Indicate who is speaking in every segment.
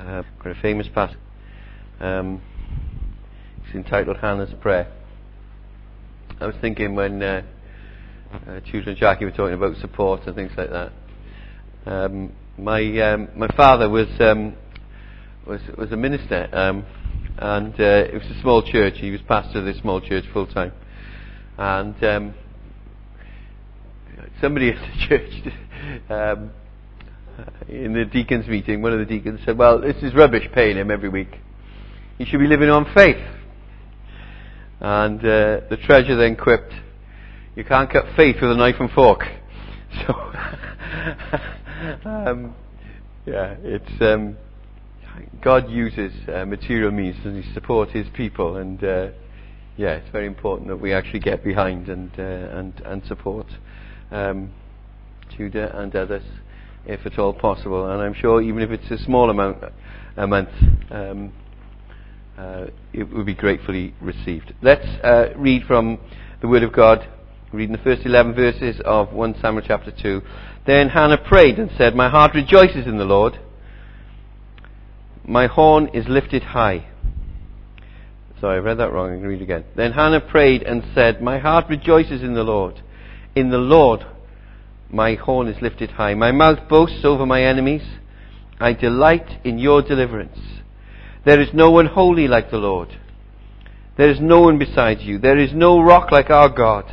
Speaker 1: quite a famous passage. It's entitled Hannah's Prayer. I was thinking when Tudor and Jackie were talking about support and things like that. My father was a minister, and it was a small church. He was pastor of this small church full time, and somebody at the church in the deacons meeting, one of the deacons said, "Well, this is rubbish paying him every week. He should be living on faith." And the treasurer then quipped, "You can't cut faith with a knife and fork." So, it's God uses material means to support His people, and it's very important that we actually get behind and support Tudor and others, if at all possible. And I'm sure even if it's a small amount a month, it will be gratefully received. Let's read from the Word of God. Reading the first 11 verses of 1 Samuel chapter 2. Then Hannah prayed and said, "My heart rejoices in the Lord. My horn is lifted high." Sorry, I read that wrong. I can read it again. Then Hannah prayed and said, "My heart rejoices in the Lord. In the Lord my horn is lifted high. My mouth boasts over my enemies. I delight in your deliverance. There is no one holy like the Lord. There is no one besides you. There is no rock like our God.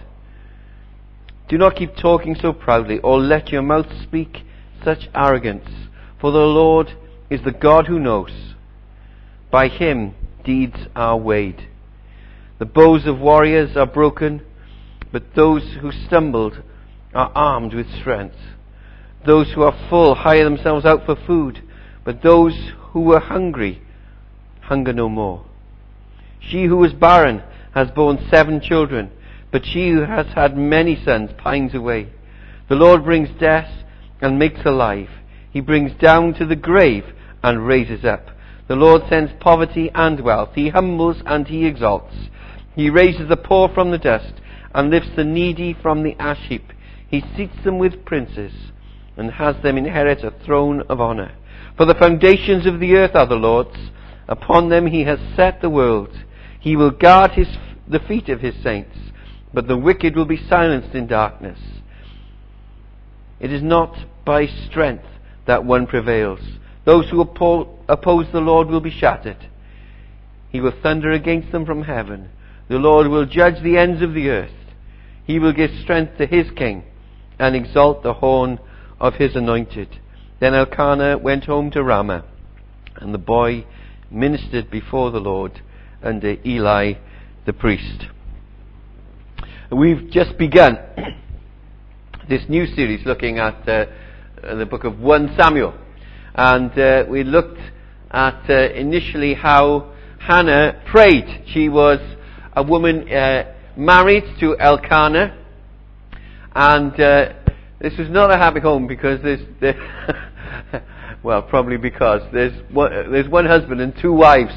Speaker 1: Do not keep talking so proudly, or let your mouth speak such arrogance. For the Lord is the God who knows. By Him deeds are weighed. The bows of warriors are broken, but those who stumbled are armed with strength. Those who are full hire themselves out for food, but those who were hungry hunger no more. She who was barren has borne 7 children, but she who has had many sons pines away. The Lord brings death and makes alive. He brings down to the grave and raises up. The Lord sends poverty and wealth. He humbles and He exalts. He raises the poor from the dust and lifts the needy from the ash heap. He seats them with princes and has them inherit a throne of honor. For the foundations of the earth are the Lord's. Upon them He has set the world. He will guard the feet of His saints, but the wicked will be silenced in darkness. It is not by strength that one prevails. Those who oppose the Lord will be shattered. He will thunder against them from heaven. The Lord will judge the ends of the earth. He will give strength to His king and exalt the horn of His anointed. Then Elkanah went home to Ramah, and the boy ministered before the Lord under Eli the priest. We've just begun this new series looking at the book of 1 Samuel. And we looked at initially how Hannah prayed. She was a woman married to Elkanah. And this was not a happy home because well, probably because there's one husband and 2 wives.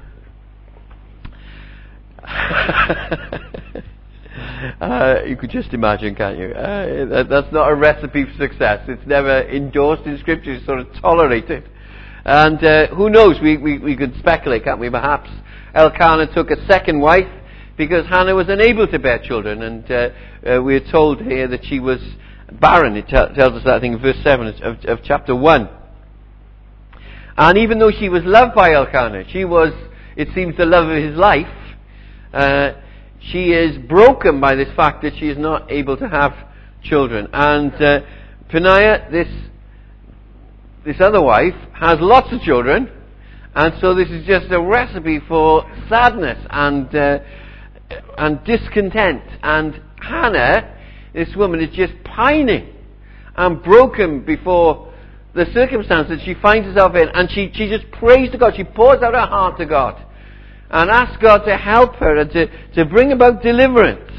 Speaker 1: You could just imagine, can't you? That's not a recipe for success. It's never endorsed in Scripture. It's sort of tolerated. And who knows? We could speculate, can't we? Perhaps Elkanah took a second wife because Hannah was unable to bear children. And we're told here that she was barren. It tells us that, I think, in verse 7 of chapter 1. And even though she was loved by Elkanah, she was, it seems, the love of his life, she is broken by this fact that she is not able to have children. And Peninnah, this other wife, has lots of children, and so this is just a recipe for sadness and discontent. And Hannah, this woman, is just pining and broken before the circumstance that she finds herself in, and she just prays to God. She pours out her heart to God and asks God to help her and to bring about deliverance.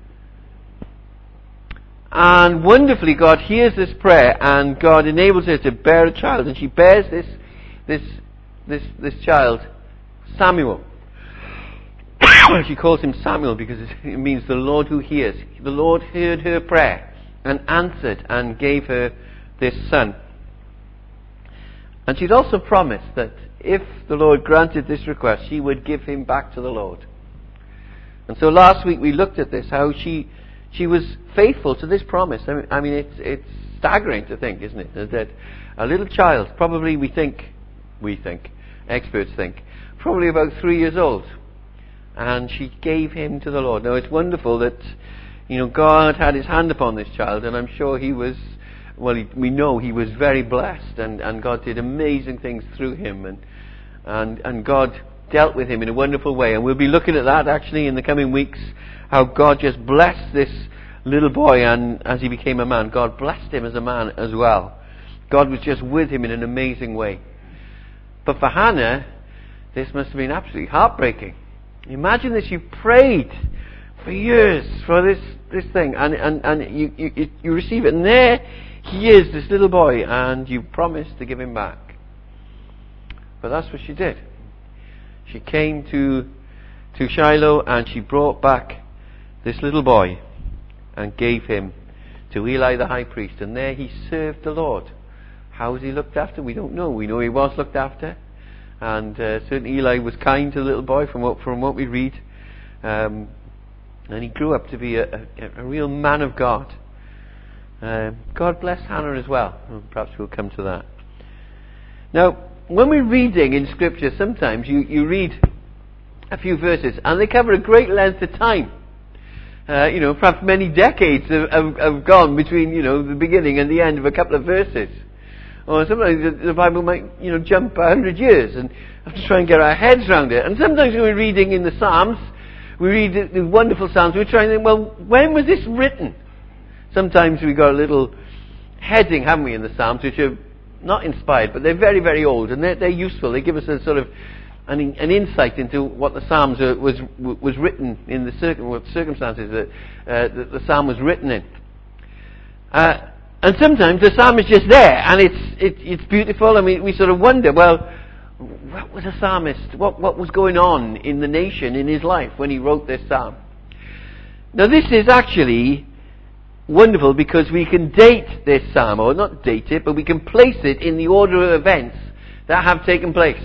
Speaker 1: And wonderfully, God hears this prayer, and God enables her to bear a child, and she bears this child, Samuel. She calls him Samuel because it means the Lord who hears. The Lord heard her prayer and answered and gave her this son. And she'd also promised that if the Lord granted this request, she would give him back to the Lord. And so last week we looked at this, how she was faithful to this promise. I mean it's staggering to think, isn't it? That a little child, probably we think, experts think, probably about 3 years old, and she gave him to the Lord. Now it's wonderful that, God had his hand upon this child, and I'm sure he was, we know he was very blessed, and God did amazing things through him, and God dealt with him in a wonderful way. And we'll be looking at that actually in the coming weeks, how God just blessed this little boy, and as he became a man, God blessed him as a man as well. God was just with him in an amazing way. But for Hannah, this must have been absolutely heartbreaking. Imagine this, you prayed for years for this thing, and you receive it, and there he is, this little boy, and you promised to give him back. But that's what she did. She came to Shiloh, and she brought back this little boy and gave him to Eli the high priest, and there he served the Lord. How was he looked after? We don't know. We know he was looked after, and certainly Eli was kind to the little boy from what we read, and he grew up to be a real man of God. God bless Hannah as well. Perhaps we'll come to that. Now, when we're reading in Scripture, sometimes you read a few verses, and they cover a great length of time. Perhaps many decades have gone between, the beginning and the end of a couple of verses. Or sometimes the Bible might, jump 100 years, and have to try and get our heads around it. And sometimes when we're reading in the Psalms, we read the wonderful Psalms, we're trying to think, well, when was this written? Sometimes we've got a little heading, haven't we, in the Psalms, which are not inspired, but they're very, very old, and they're useful. They give us a sort of an insight into what the Psalms was written in what circumstances that the Psalm was written in. And sometimes the Psalm is just there, and it's beautiful, and we sort of wonder, well, what was the psalmist? What was going on in the nation in his life when he wrote this Psalm? Now this is actually wonderful because we can date this Psalm, or not date it, but we can place it in the order of events that have taken place.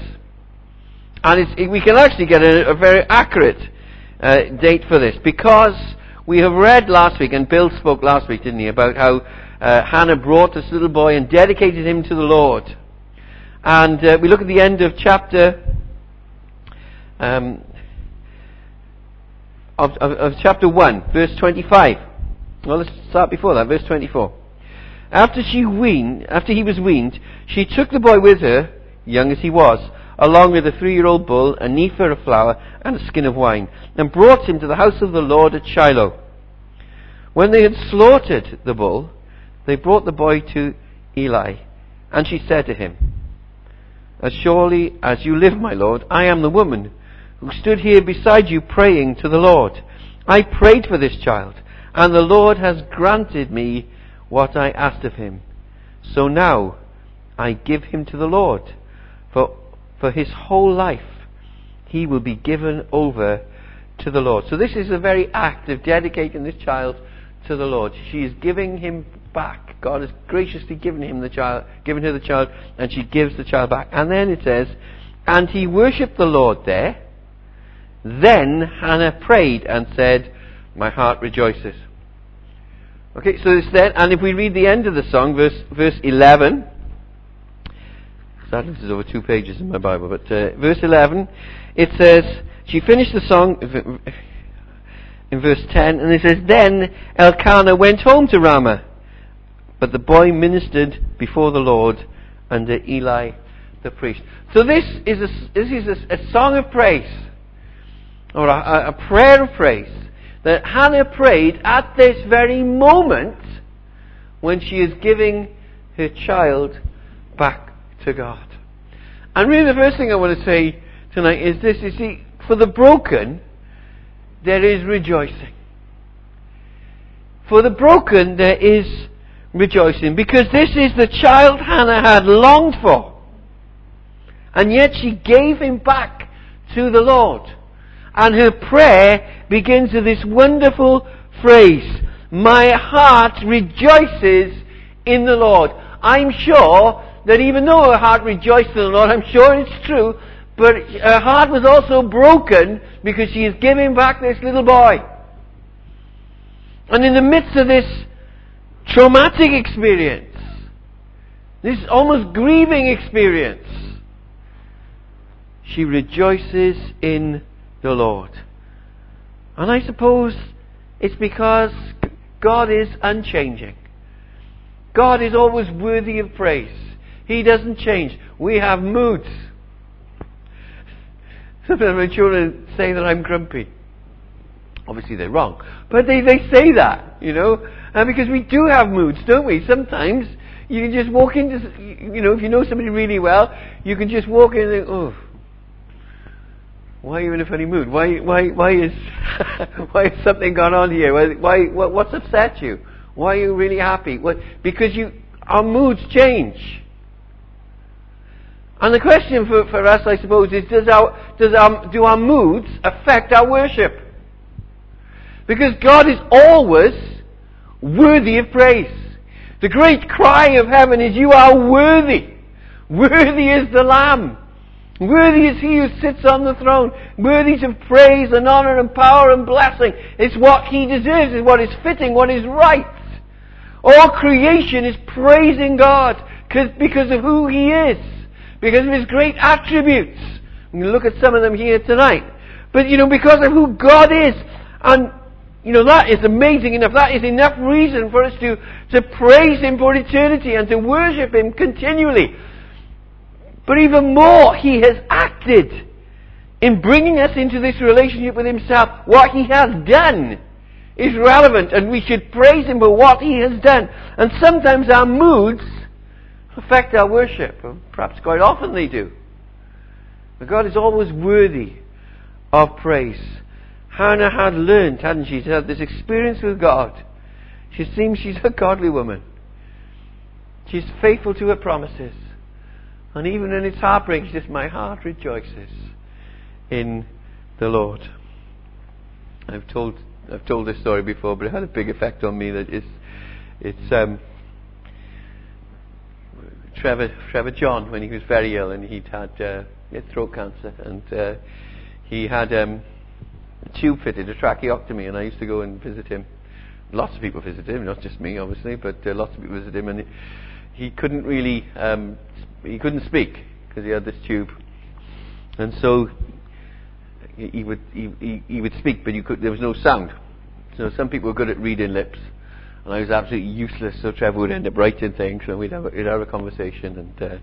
Speaker 1: And we can actually get a very accurate date for this, because we have read last week, and Bill spoke last week, didn't he, about how Hannah brought this little boy and dedicated him to the Lord. And we look at the end of chapter of chapter 1, verse 25. Well, let's start before that, verse 24. After he was weaned, she took the boy with her, young as he was, along with a 3-year-old bull, a ephah of flour, and a skin of wine, and brought him to the house of the Lord at Shiloh. When they had slaughtered the bull, they brought the boy to Eli, and she said to him, "As surely as you live, my lord, I am the woman who stood here beside you praying to the Lord. I prayed for this child, and the Lord has granted me what I asked of him. So now I give him to the Lord. For his whole life he will be given over to the Lord." So this is a very act of dedicating this child to the Lord. She is giving him back. God has graciously given her the child, and she gives the child back. And then it says, "And he worshipped the Lord there. Then Hannah prayed and said, 'My heart rejoices.'" Okay, so it's then, and if we read the end of the song, verse 11. Sadly, this is over 2 pages in my Bible, but verse 11, it says, she finished the song in verse 10, and it says, "Then Elkanah went home to Ramah, but the boy ministered before the Lord under Eli the priest." So this is a song of praise, or a prayer of praise, that Hannah prayed at this very moment when she is giving her child back to God. And really the first thing I want to say tonight is this: you see, for the broken there is rejoicing. For the broken there is rejoicing, because this is the child Hannah had longed for, and yet she gave him back to the Lord. And her prayer begins with this wonderful phrase, "My heart rejoices in the Lord." I'm sure that even though her heart rejoiced in the Lord, I'm sure it's true, but her heart was also broken because she is giving back this little boy. And in the midst of this traumatic experience, this almost grieving experience, she rejoices in the Lord. And I suppose it's because God is unchanging. God is always worthy of praise. He doesn't change. We have moods. Sometimes my children say that I'm grumpy. Obviously they're wrong. But they say that, because we do have moods, don't we? Sometimes you can just walk into, if you know somebody really well, you can just walk in and think, oh, why are you in a funny mood? Why is why has something gone on here? What's upset you? Why are you really happy? Because our moods change. And the question for us, I suppose, is do our moods affect our worship? Because God is always worthy of praise. The great cry of heaven is, you are worthy. Worthy is the Lamb. Worthy is He who sits on the throne. Worthy of praise and honor and power and blessing. It's what He deserves. It's what is fitting, what is right. All creation is praising God because of who He is. Because of His great attributes. We can look at some of them here tonight. But, because of who God is. And, that is amazing enough. That is enough reason for us to praise Him for eternity and to worship Him continually. But even more, He has acted in bringing us into this relationship with Himself. What He has done is relevant, and we should praise Him for what He has done. And sometimes our moods affect our worship. Perhaps quite often they do. But God is always worthy of praise. Hannah had learned, hadn't she? She had this experience with God. She seems she's a godly woman. She's faithful to her promises. And even in its heartbreak, she says, my heart rejoices in the Lord. I've told this story before, but it had a big effect on me. That it's Trevor John, when he was very ill, and he had throat cancer, and he had a tube fitted, a tracheotomy, and I used to go and visit him. Lots of people visited him, not just me, obviously, but lots of people visited him, and he couldn't really, he couldn't speak because he had this tube, and so he would speak, but there was no sound. So some people were good at reading lips, and I was absolutely useless. So Trevor would end up writing things, and we'd have a conversation, and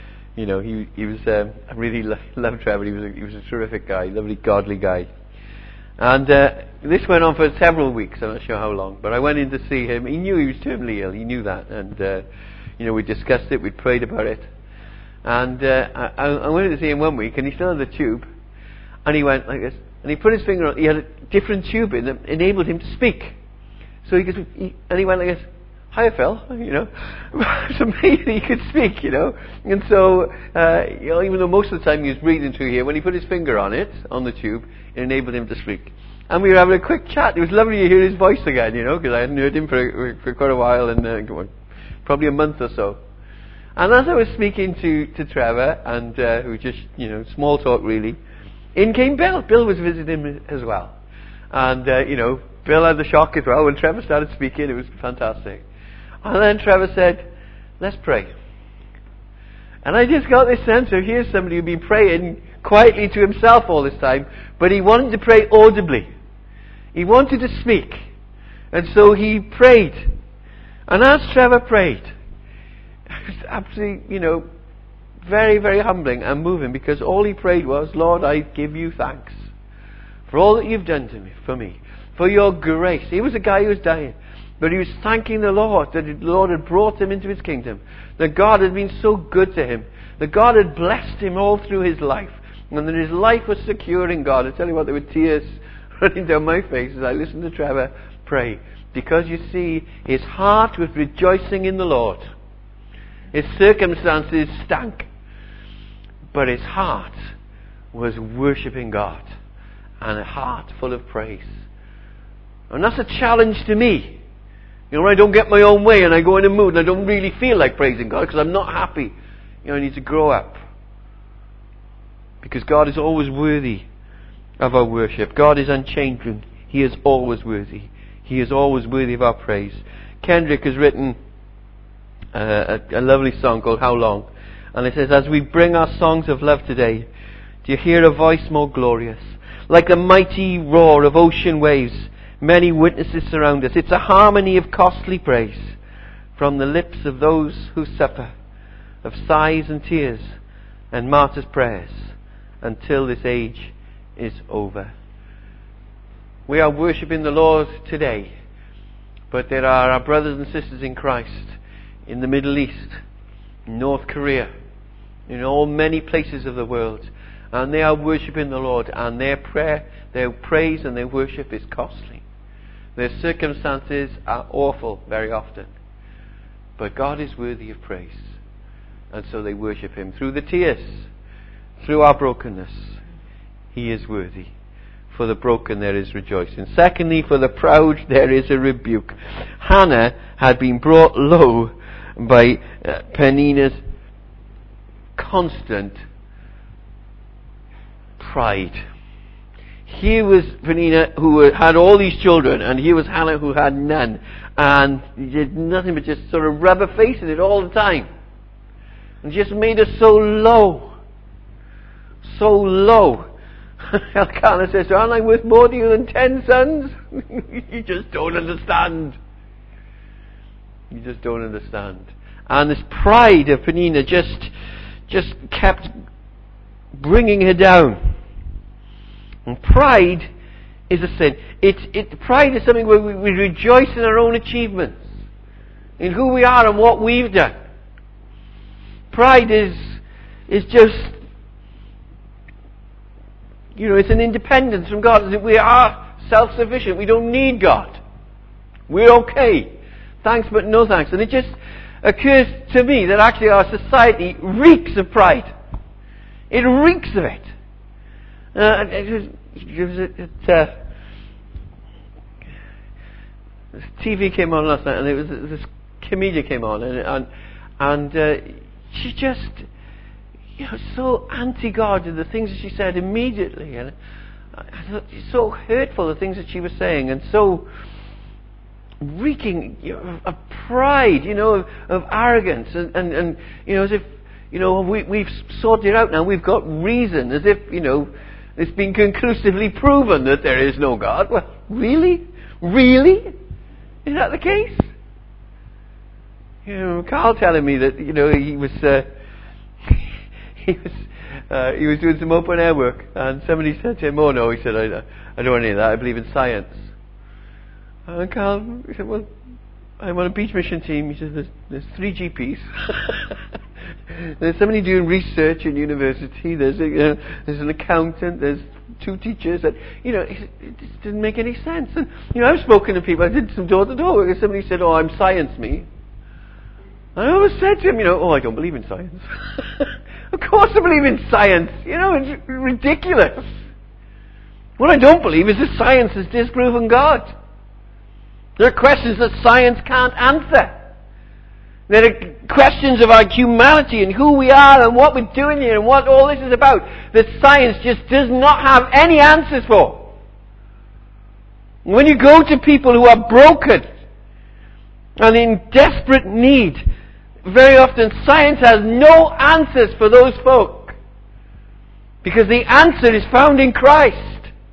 Speaker 1: he was. I really loved Trevor. He was a terrific guy, lovely, godly guy. And this went on for several weeks. I'm not sure how long, but I went in to see him. He knew he was terminally ill. He knew that, and we discussed it. We prayed about it, and I went in to see him one week, and he still had the tube, and he went like this, and he put his finger on. He had a different tube in that enabled him to speak. So he went like this. Hiya, Phil. It's amazing he could speak. And so even though most of the time he was breathing through here, when he put his finger on it, on the tube, it enabled him to speak. And we were having a quick chat. It was lovely to hear his voice again, because I hadn't heard him for quite a while, and probably a month or so. And as I was speaking to Trevor, and who was just small talk really, in came Bill. Bill was visiting him as well, and Bill had the shock as well when Trevor started speaking. It was fantastic. And then Trevor said, let's pray. And I just got this sense of here's somebody who'd been praying quietly to himself all this time, but he wanted to pray audibly. He wanted to speak. And so he prayed. And as Trevor prayed, it was absolutely, very, very humbling and moving, because all he prayed was, Lord, I give you thanks for all that you've done for me, for your grace. He was a guy who was dying. But he was thanking the Lord that the Lord had brought him into His kingdom. That God had been so good to him. That God had blessed him all through his life. And that his life was secure in God. I tell you what, there were tears running down my face as I listened to Trevor pray. Because you see, his heart was rejoicing in the Lord. His circumstances stank. But his heart was worshipping God. And a heart full of praise. And that's a challenge to me. When I don't get my own way and I go in a mood and I don't really feel like praising God because I'm not happy. need to grow up. Because God is always worthy of our worship. God is unchanging. He is always worthy. He is always worthy of our praise. Kendrick has written a lovely song called How Long? And it says, as we bring our songs of love today, do you hear a voice more glorious? Like the mighty roar of ocean waves, many witnesses surround us. It's a harmony of costly praise from the lips of those who suffer, of sighs and tears and martyrs' prayers, until this age is over. We are worshipping the Lord today, but there are our brothers and sisters in Christ in the Middle East, North Korea, in all many places of the world, and they are worshipping the Lord, and their prayer, their praise and their worship is costly. Their circumstances are awful very often, but God is worthy of praise, and so they worship Him through the tears, through our brokenness. He is worthy. For the broken there is rejoicing. Secondly, for the proud there is a rebuke. Hannah had been brought low by Peninnah's constant pride. Here was Peninnah who had all these children, and here was Hannah who had none, and he did nothing but just sort of rub her face in it all the time, and just made her so low. So low. Elkanah says, aren't I worth more to you than 10 sons? You just don't understand. You just don't understand. And this pride of Peninnah just kept bringing her down. And pride is a sin. Pride is something where we rejoice in our own achievements, in who we are and what we've done. Pride is just, it's an independence from God. We are self-sufficient. We don't need God. We're okay. Thanks but no thanks. And it just occurs to me that actually our society reeks of pride. It reeks of it. TV came on last night, and it was this comedian came on, and she just, so anti-God in the things that she said immediately, and I thought so hurtful the things that she was saying, and so reeking of pride, of arrogance, and as if we've sorted it out now, we've got reason, as if it's been conclusively proven that there is no God. Well, really, is that the case? Carl telling me that he was doing some open air work, and somebody said to him, "Oh no," he said, "I don't want any of that. I believe in science." And Carl said, "Well, I'm on a beach mission team." He said, "There's 3 GPs. There's somebody doing research in university. There's an accountant. There's 2 teachers." And it just didn't make any sense. And I've spoken to people. I did some door-to-door work, and somebody said, "Oh, I'm science me." I always said to him, "Oh, I don't believe in science." Of course I believe in science. It's ridiculous. What I don't believe is that science has disproven God. There are questions that science can't answer. There are questions of our humanity and who we are and what we're doing here and what all this is about that science just does not have any answers for. When you go to people who are broken and in desperate need, very often science has no answers for those folk, because the answer is found in Christ.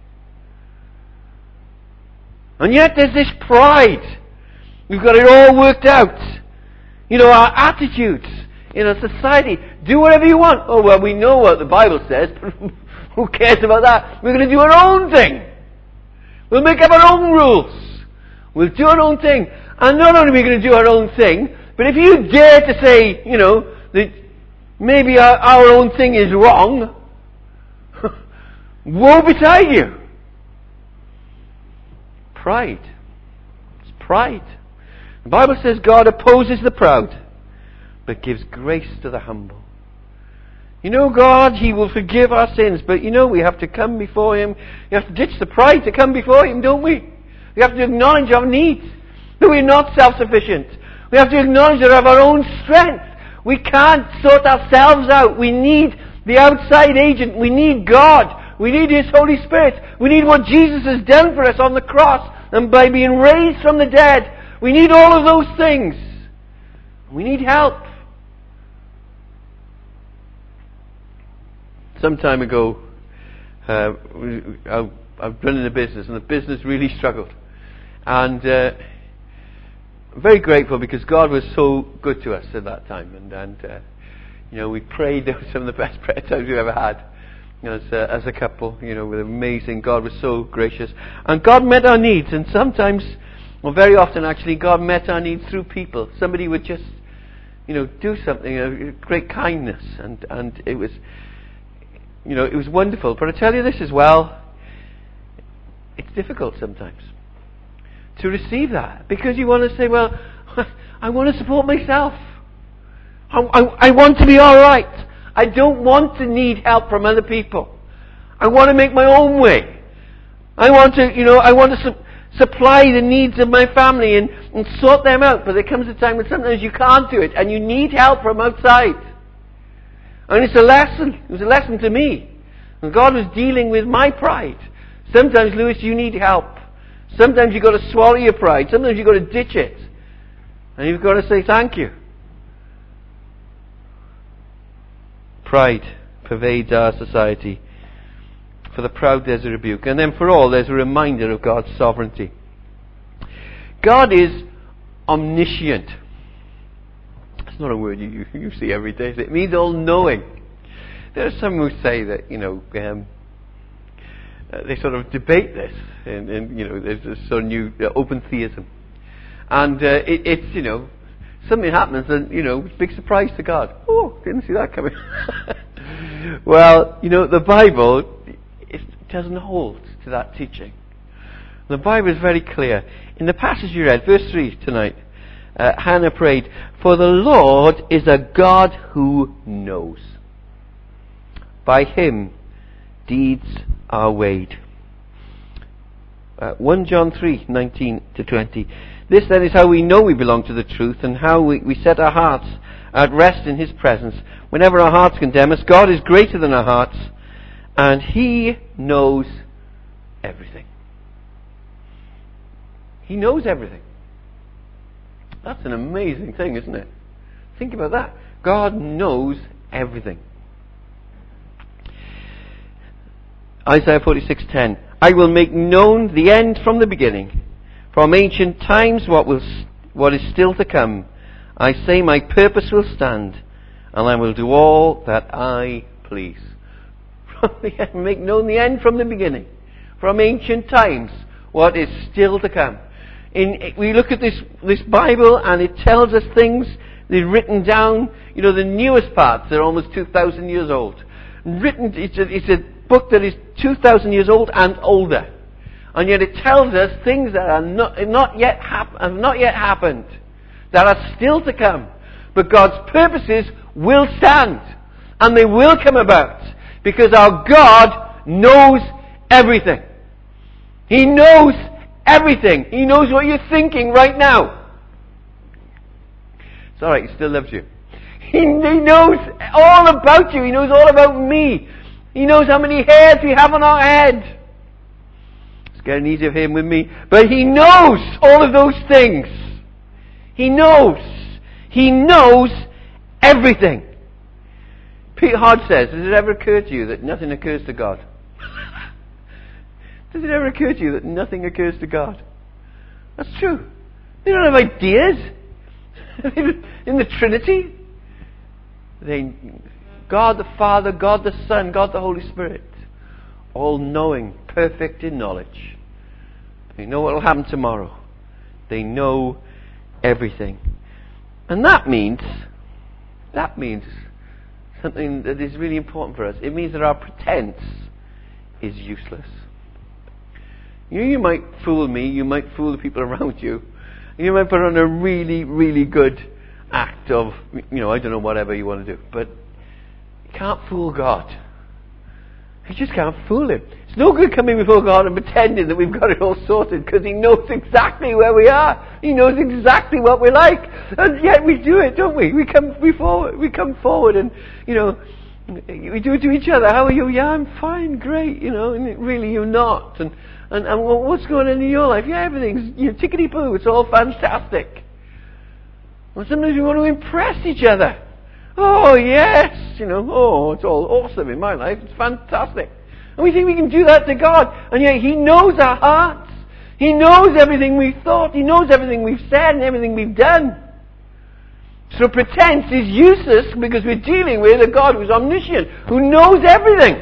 Speaker 1: And yet there's this pride. We've got it all worked out. Our attitudes in a society. Do whatever you want. Oh, well, we know what the Bible says, but who cares about that? We're going to do our own thing. We'll make up our own rules. We'll do our own thing. And not only are we going to do our own thing, but if you dare to say, that maybe our own thing is wrong, woe betide you. Pride. It's pride. The Bible says God opposes the proud, but gives grace to the humble. God, He will forgive our sins, but we have to come before Him. We have to ditch the pride to come before Him, don't we? We have to acknowledge our needs, that we're not self-sufficient. We have to acknowledge that of our own strength, We can't sort ourselves out. We need the outside agent. We need God. We need His Holy Spirit. We need what Jesus has done for us on the cross and by being raised from the dead. We need all of those things. We need help. Some time ago, I was running a business, and the business really struggled. And I'm very grateful because God was so good to us at that time. And we prayed. There were some of the best prayer times we've ever had. As a couple, with amazing. God was so gracious. And God met our needs. And sometimes, or very often actually, God met our needs through people. Somebody would just, do something, great kindness. And it was, it was wonderful. But I tell you this as well, it's difficult sometimes to receive that. Because you want to say, well, I want to support myself. I want to be alright. I don't want to need help from other people. I want to make my own way. I want to supply the needs of my family and sort them out. But there comes a time when sometimes you can't do it and you need help from outside. And it's a lesson. It was a lesson to me. And God was dealing with my pride. Sometimes, Lewis, you need help. Sometimes you've got to swallow your pride. Sometimes you've got to ditch it. And you've got to say thank you. Pride pervades our society. For the proud there's a rebuke. And then for all there's a reminder of God's sovereignty. God is omniscient. That's not a word you see every day. It means all-knowing. There are some who say that, they sort of debate this. And there's this sort of new open theism. And it's, something happens and, big surprise to God. Oh, didn't see that coming. Well, the Bible doesn't hold to that teaching. The Bible is very clear. In the passage you read, verse 3 tonight, Hannah prayed, "For the Lord is a God who knows. By Him deeds are weighed." 1 John 3:19-20. "This then is how we know we belong to the truth and how we set our hearts at rest in His presence. Whenever our hearts condemn us, God is greater than our hearts and He knows everything." He knows everything. That's an amazing thing, isn't it? Think about that. God knows everything. Isaiah 46:10. "I will make known the end from the beginning. From ancient times what is still to come. I say my purpose will stand, and I will do all that I please." Make known the end from the beginning. From ancient times what is still to come. We look at this Bible and it tells us things. They're written down. The newest parts, they're almost 2,000 years old. It's a book that is 2,000 years old and older. And yet it tells us things that have not yet happened, that are still to come. But God's purposes will stand, and they will come about, because our God knows everything. He knows everything. He knows what you're thinking right now. It's alright, He still loves you. He knows all about you. He knows all about me. He knows how many hairs we have on our head. Getting easy of Him with me. But He knows all of those things. He knows. He knows everything. Peter Hodge says, does it ever occur to you that nothing occurs to God? Does it ever occur to you that nothing occurs to God? That's true. They don't have ideas. In the Trinity, God the Father, God the Son, God the Holy Spirit, all-knowing, perfect in knowledge. They know what will happen tomorrow. They know everything. And that means something that is really important for us. It means that our pretense is useless. You might fool me, you might fool the people around you. You might put on a really, really good act of, I don't know, whatever you want to do. But you can't fool God. We just can't fool him. It's no good coming before God and pretending that we've got it all sorted, because he knows exactly where we are. He knows exactly what we're like. And yet we do it, don't we? We come forward and, we do it to each other. How are you? Yeah, I'm fine, great, and really you're not. And what's going on in your life? Yeah, everything's, tickety-boo, it's all fantastic. Well, sometimes we want to impress each other. Oh, yes, it's all awesome in my life, it's fantastic. And we think we can do that to God, and yet He knows our hearts. He knows everything we've thought, He knows everything we've said and everything we've done. So pretense is useless, because we're dealing with a God who's omniscient, who knows everything.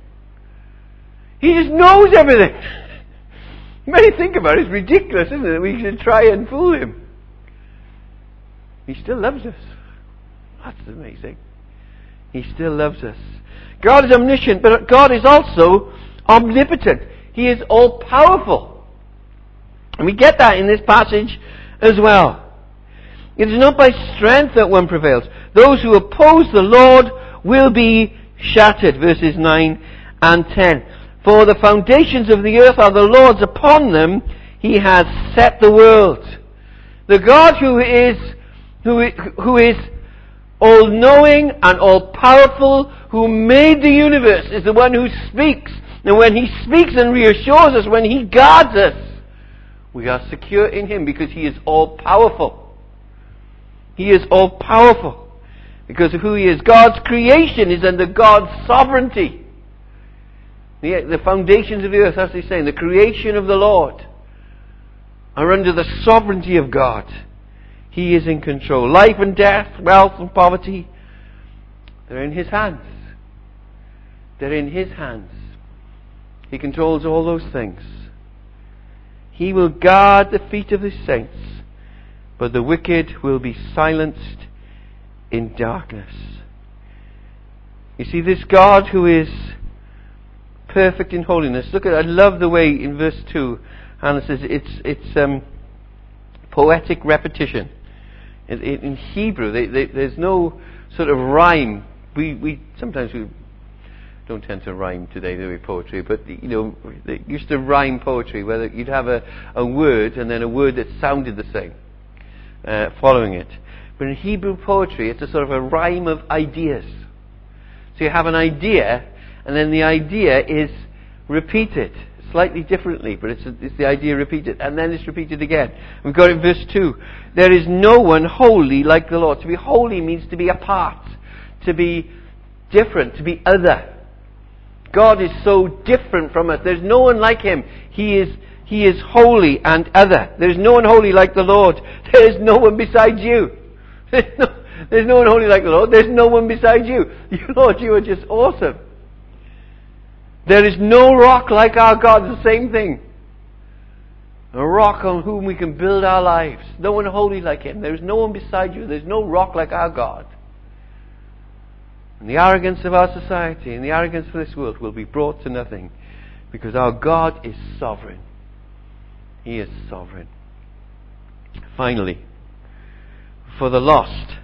Speaker 1: He just knows everything. You may think about it, it's ridiculous, isn't it, that we should try and fool Him. He still loves us. That's amazing. He still loves us. God is omniscient, but God is also omnipotent. He is all-powerful. And we get that in this passage as well. It is not by strength that one prevails. Those who oppose the Lord will be shattered. Verses 9 and 10. For the foundations of the earth are the Lord's, upon them He has set the world. The God who is all-knowing and all-powerful, who made the universe, is the one who speaks. And when He speaks and reassures us, when He guards us, we are secure in Him, because He is all-powerful. He is all-powerful because of who He is. God's creation is under God's sovereignty. The foundations of the earth, as He's saying, the creation of the Lord, are under the sovereignty of God. He is in control. Life and death, wealth and poverty, they're in His hands. They're in His hands. He controls all those things. He will guard the feet of His saints, but the wicked will be silenced in darkness. You see, this God who is perfect in holiness. Look at, I love the way in verse 2, Hannah says it's poetic repetition. In Hebrew, there's no sort of rhyme. We sometimes we don't tend to rhyme today, do we, poetry? But they used to rhyme poetry, where you'd have a word and then a word that sounded the same, following it. But in Hebrew poetry, it's a sort of a rhyme of ideas. So you have an idea, and then the idea is repeated slightly differently, but it's the idea repeated, and then it's repeated again. We've got it in verse 2. There is no one holy like the Lord. To be holy means to be apart, to be different, to be other. God is so different from us. There's no one like Him. He is holy and other. There's no one holy like the Lord. There is no one beside you. There's no one holy like the Lord. There's no one beside you. Lord, you are just awesome. There is no rock like our God. It's the same thing. A rock on whom we can build our lives. No one holy like Him. There is no one beside you. There's no rock like our God. And the arrogance of our society and the arrogance of this world will be brought to nothing, because our God is sovereign. He is sovereign. Finally, for the lost,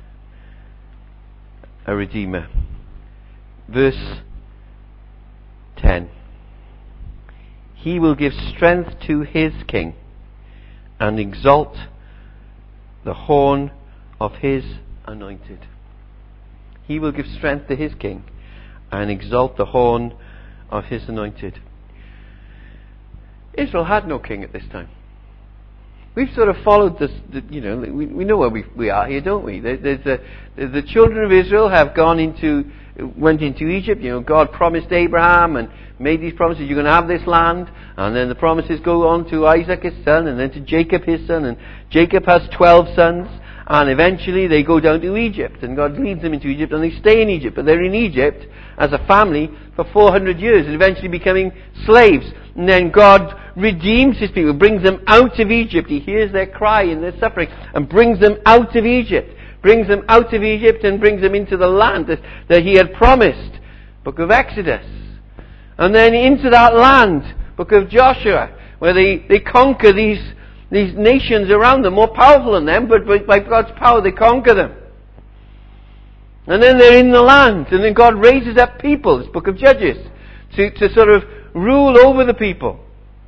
Speaker 1: a Redeemer. Verse 10. He will give strength to His king and exalt the horn of His anointed. He will give strength to His king and exalt the horn of His anointed. Israel had no king at this time. We've sort of followed this, we know where we are here, don't we? The children of Israel have went into Egypt. God promised Abraham and made these promises. You're going to have this land. And then the promises go on to Isaac, his son, and then to Jacob, his son. And Jacob has 12 sons. And eventually they go down to Egypt. And God leads them into Egypt, and they stay in Egypt. But they're in Egypt as a family for 400 years, and eventually becoming slaves. And then God redeems His people, brings them out of Egypt. He hears their cry and their suffering, and brings them out of Egypt. Brings them out of Egypt and brings them into the land that He had promised. Book of Exodus. And then into that land, Book of Joshua, where they conquer these nations around them, more powerful than them, but by God's power they conquer them. And then they're in the land, and then God raises up peoples, Book of Judges, to sort of rule over the people.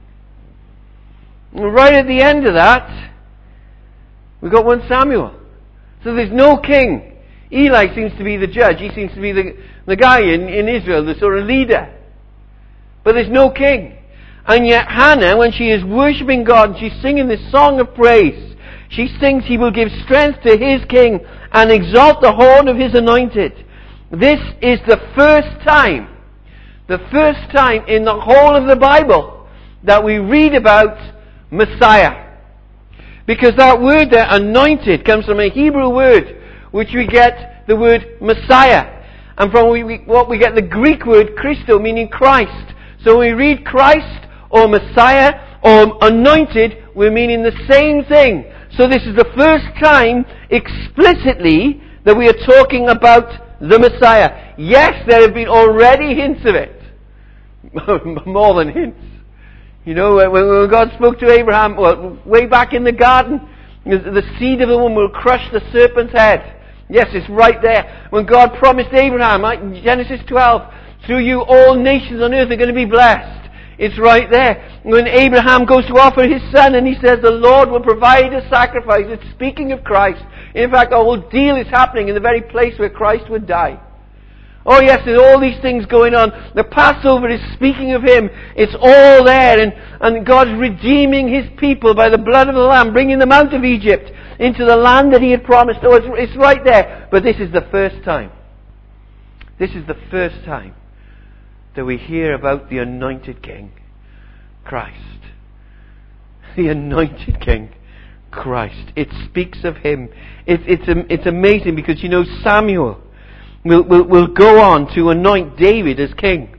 Speaker 1: And right at the end of that, we've got 1 Samuel. So there's no king. Eli seems to be the judge. He seems to be the guy in Israel, the sort of leader. But there's no king. And yet Hannah, when she is worshipping God and she's singing this song of praise, she sings, "He will give strength to His king and exalt the horn of His anointed." This is the first time in the whole of the Bible that we read about Messiah. Because that word there, anointed, comes from a Hebrew word, which we get the word Messiah. And from what we get the Greek word Christo, meaning Christ. So when we read Christ or Messiah or anointed, we're meaning the same thing. So this is the first time explicitly that we are talking about the Messiah. Yes, there have been already hints of it. More than hints. You know, when God spoke to Abraham, well, way back in the garden, the seed of the woman will crush the serpent's head. Yes, it's right there. When God promised Abraham, Genesis 12, through you all nations on earth are going to be blessed. It's right there. When Abraham goes to offer his son and he says the Lord will provide a sacrifice, it's speaking of Christ. In fact, the whole deal is happening in the very place where Christ would die. Oh yes, there's all these things going on. The Passover is speaking of Him. It's all there, and God's redeeming His people by the blood of the Lamb, bringing them out of Egypt into the land that He had promised. Oh, it's right there. But this is the first time. This is the first time that we hear about the anointed King, Christ. The anointed King, Christ. It speaks of Him. It's amazing because, you know, Samuel will go on to anoint David as king.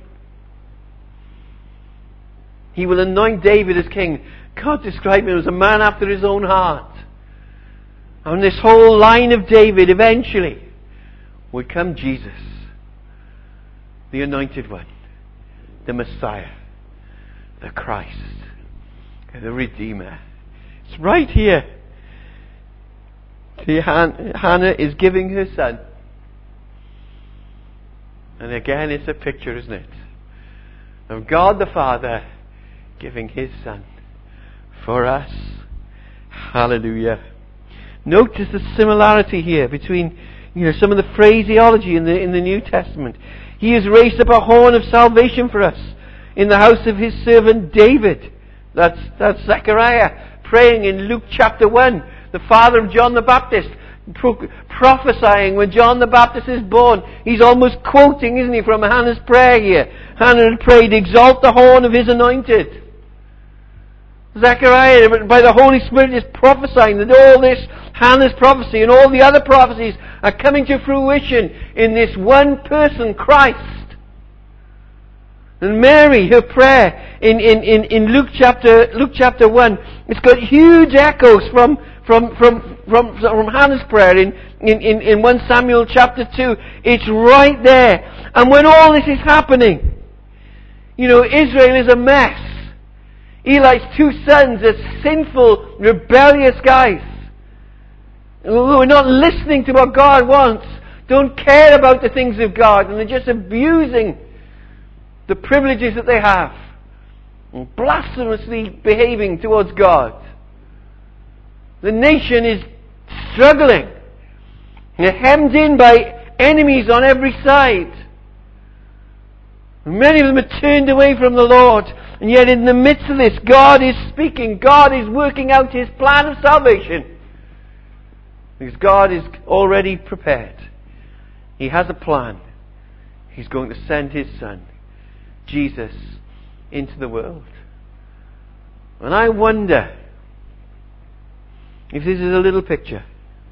Speaker 1: He will anoint David as king. God described him as a man after His own heart. And this whole line of David eventually would come Jesus, the anointed one, the Messiah, the Christ, the Redeemer. It's right here. See, Hannah is giving her son. And again, it's a picture, isn't it, of God the Father giving His Son for us. Hallelujah. Notice the similarity here between, you know, some of the phraseology in the New Testament. He has raised up a horn of salvation for us in the house of His servant David. That's Zechariah praying in Luke chapter 1, the father of John the Baptist, prophesying when John the Baptist is born. He's almost quoting, isn't he, from Hannah's prayer here. Hannah had prayed, "Exalt the horn of His anointed." Zechariah, by the Holy Spirit, is prophesying that all this, Hannah's prophecy and all the other prophecies, are coming to fruition in this one person, Christ. And Mary, her prayer in Luke chapter 1, it's got huge echoes from Hannah's prayer in 1 Samuel chapter 2. It's right there. And when all this is happening, you know, Israel is a mess. Eli's 2 sons are sinful, rebellious guys who are not listening to what God wants, don't care about the things of God, and they're just abusing the privileges that they have, and blasphemously behaving towards God. The nation is struggling. They're hemmed in by enemies on every side. Many of them are turned away from the Lord. And yet in the midst of this, God is speaking. God is working out His plan of salvation. Because God is already prepared. He has a plan. He's going to send His Son, Jesus, into the world. And I wonder if this is a little picture.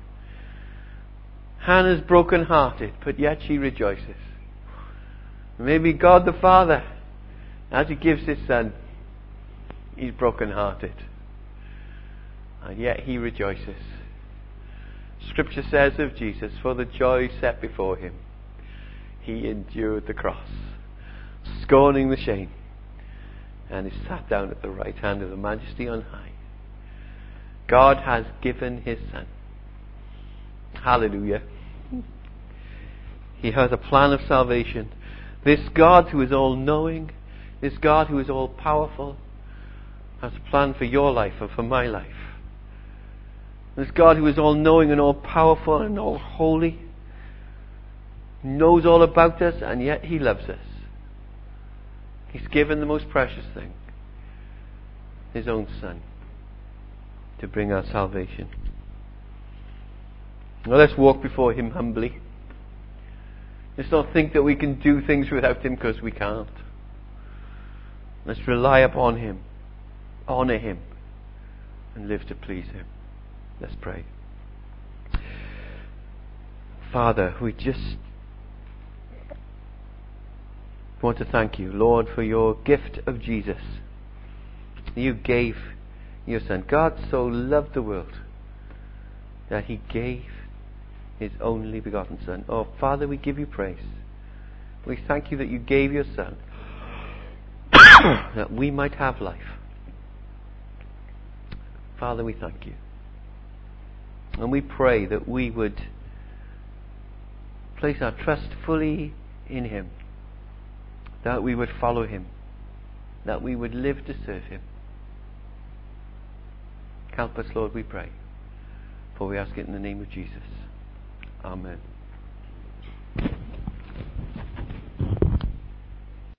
Speaker 1: Hannah's broken-hearted, but yet she rejoices. Maybe God the Father, as He gives His Son, He's broken-hearted. And yet He rejoices. Scripture says of Jesus, for the joy set before Him, He endured the cross, scorning the shame, and is sat down at the right hand of the Majesty on high. God has given His Son. Hallelujah. He has a plan of salvation. This God who is all-knowing, this God who is all-powerful, has a plan for your life and for my life. This God who is all-knowing and all-powerful and all-holy, knows all about us, and yet He loves us. He's given the most precious thing, His own Son, to bring our salvation. Now let's walk before Him humbly. Let's not think that we can do things without Him, because we can't. Let's rely upon Him, honour Him, and live to please Him. Let's pray. Father, we just want to thank You, Lord, for Your gift of Jesus. You gave Your Son. God so loved the world that He gave His only begotten Son. Oh, Father, we give You praise. We thank You that You gave Your Son that we might have life. Father, we thank You. And we pray that we would place our trust fully in Him, that we would follow Him, that we would live to serve Him. Help us, Lord, we pray, for we ask it in the name of Jesus. Amen.